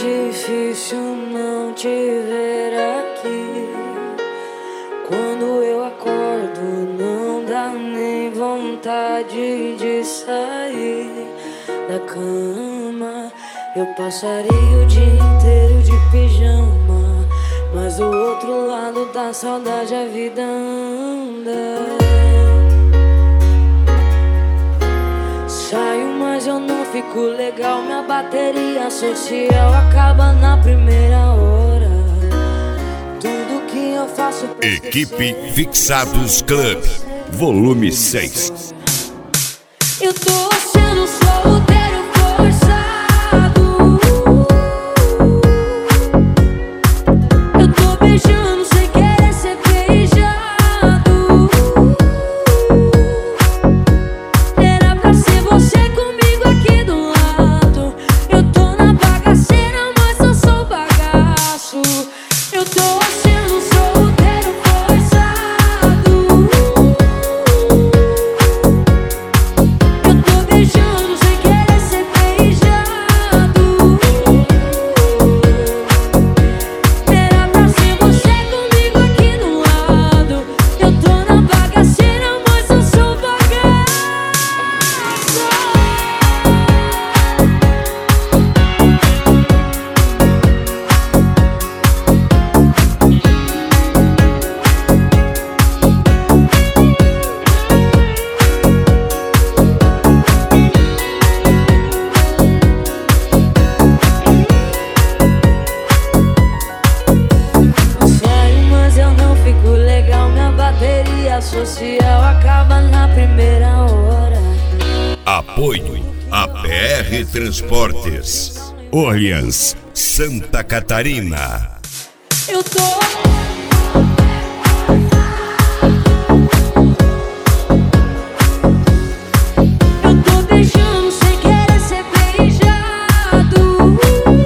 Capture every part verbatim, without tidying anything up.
difícil não te ver aqui. Quando eu acordo não dá nem vontade de sair da cama. Eu passaria o dia inteiro de pijama, mas do outro lado da saudade a vida anda. Saio, mas eu não fico legal. Minha bateria social acaba na primeira hora. Tudo que eu faço pra Equipe Fixados Club, volume seis. Eu tô sendo solteiro forçado. Eu tô beijando sem querer ser beijado. Era pra ser você comigo aqui do lado. Eu tô na bagaceira, mas eu sou bagaço. Eu tô sendo solteiro forçado. Eu tô beijando sem querer ser beijado. Era pra ser você comigo aqui do lado. Eu tô na bagaceira, mas eu sou bagaço. Saio, mas eu não fico legal. Minha bateria social acaba na primeira hora. Apoio a P R Transportes, Orleans, Santa Catarina. Eu tô Eu tô beijando sem querer ser beijado.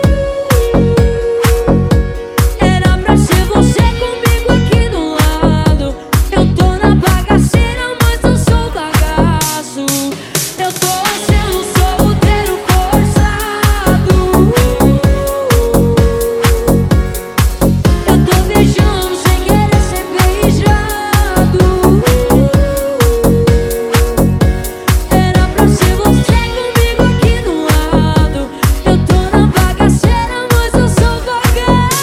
Era pra ser você comigo aqui do lado. Eu tô na bagaceira, mas eu sou bagaço. Eu tô sendo solteiro forçado. Eu tô beijando sem querer ser beijado. Era pra ser você comigo aqui do lado. Eu tô na bagaceira, mas eu sou bagaço.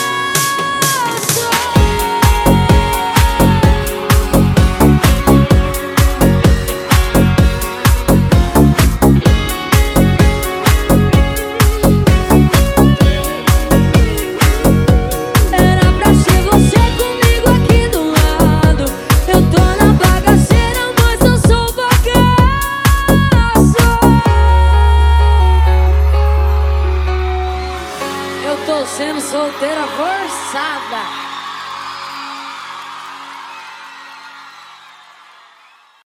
Era pra ser você comigo aqui do lado. Eu tô na bagaceira, mas eu sou bagaço. Eu tô sendo solteira forçada.